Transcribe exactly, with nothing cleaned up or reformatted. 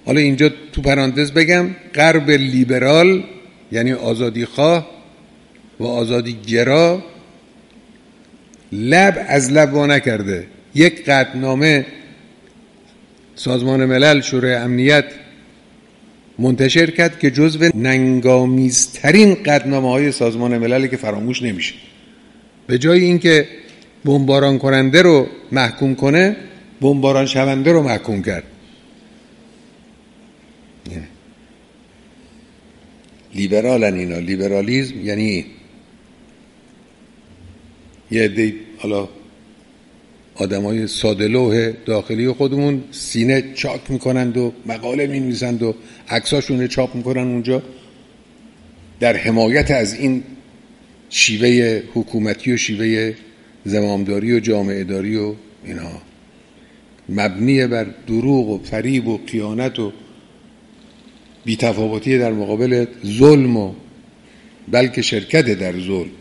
حالا اینجا تو پرانتز بگم غرب لیبرال یعنی آزادی خواه و آزادی گرا لب از لب وا نکرده. یک قطعنامه سازمان ملل شورای امنیت منتشر کرد که جزو ننگامیزترین قطعنامه های سازمان ملل که فراموش نمیشه. به جای اینکه بمباران کننده رو محکوم کنه بمباران شونده رو محکوم کرد. لیبرالن اینا. لیبرالیسم یعنی یه عده حالا آدمای ساده‌لوح داخلی خودمون سینه چاک میکنند و مقاله مینویسند و عکساشون رو چاپ میکنن اونجا در حمایت از این شیوه حکومتی و شیوه زمامداری و جامعه داری و اینا، مبنی بر دروغ و فریب و خیانت و بی‌تفاوتی در مقابل ظلم و بلکه شرکت در ظلم.